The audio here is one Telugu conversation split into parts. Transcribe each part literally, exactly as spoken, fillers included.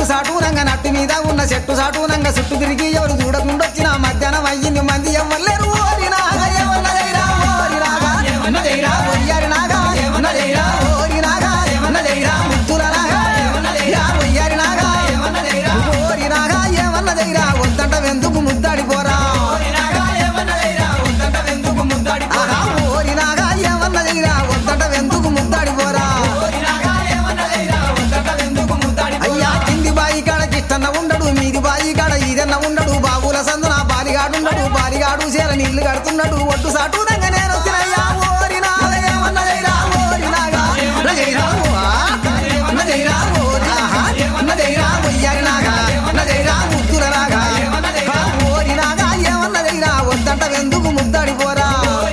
ముందు సాటూనంగా నట్టు మీద ఉన్న చెట్టు సాటూనంగా చుట్టూ తిరిగి ఎవరు చూడకుండా వచ్చిన మధ్యాహ్నం అయ్యింది మంది ఎవ్వలేరు ఓరి నాగా ఏమన్నదైరా ఓరి నాగా ఏమన్నదైరా ఒయ్యారి నాగా ఏమన్నదైరా ఓరి నాగా ఏమన్నదైరా ముద్దుల నాగా ఏమన్నదైరా ఒయ్యారి నాగా ఏమన్నదైరా ఓరి నాగా ఏమన్నదైరా వద్దంట వెందుకు ముద్దాడిపోరా ఓరి నాగా ఏమన్నదైరా వద్దంట వెందుకు ముద్దాడిపోరా ఓరి నాగా ఏమన్నదైరా వద్దంట వెందుకు ముద్దాడిపోరా ఓరి నాగా ఏమన్నదైరా వద్దంట వెందుకు ముద్దాడిపోరా అయ్యా కింది బాయి కాడ కిష్టన్న ఉండడు మీది బాయి కాడ ఈదన్న ఉండడు బాబుల సందున బాలిగాడుండడు బాలిగాడు చేర నీళ్లు కడుతున్నాడు ఒట్టు సాటూనంగా నేను వచ్చినయ్యా ఓరి నాగా ఏమన్నదైరా ఓరి నాగా ఏమన్నదైరా ఏమన్నదైరా ఓరి నాగా ఏమన్నదైరా ఒయ్యారి నాగా ఏమన్నదైరా ముద్దుల నాగా ఓరి నాగా ఏమన్నదైరా వద్దంట వెందుకు ముద్దాడిపోరా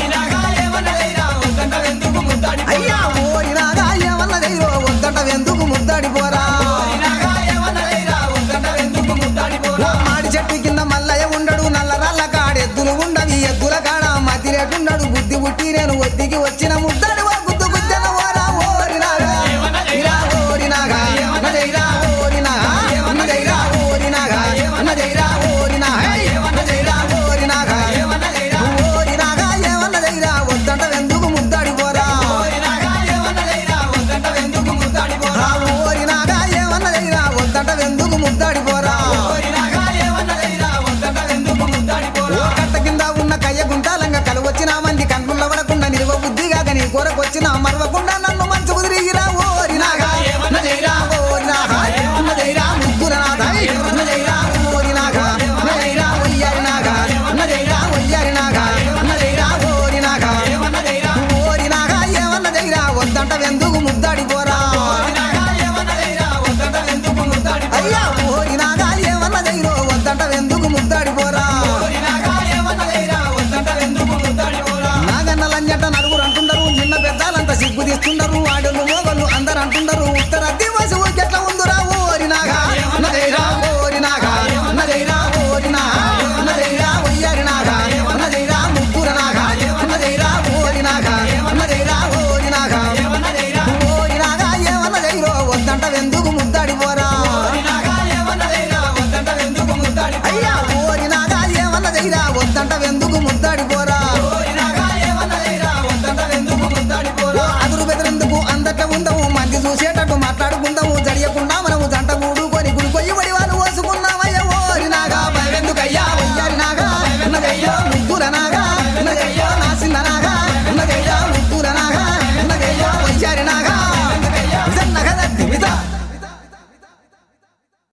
అయ్యా ఓరి నాగా ఏమన్నదైరో వద్దంట వెందుకు ముద్దాడిపోరా మాడి చెట్టు కింద మల్లయ్య ఉండడు నల్ల రాళ్ళ కాడెద్దులు ఉండవి ఎద్దుల కాడ మధ్య రేటుండడు బుద్ధి పుట్టి నేను ఒద్దికి వచ్చిన ముద్ద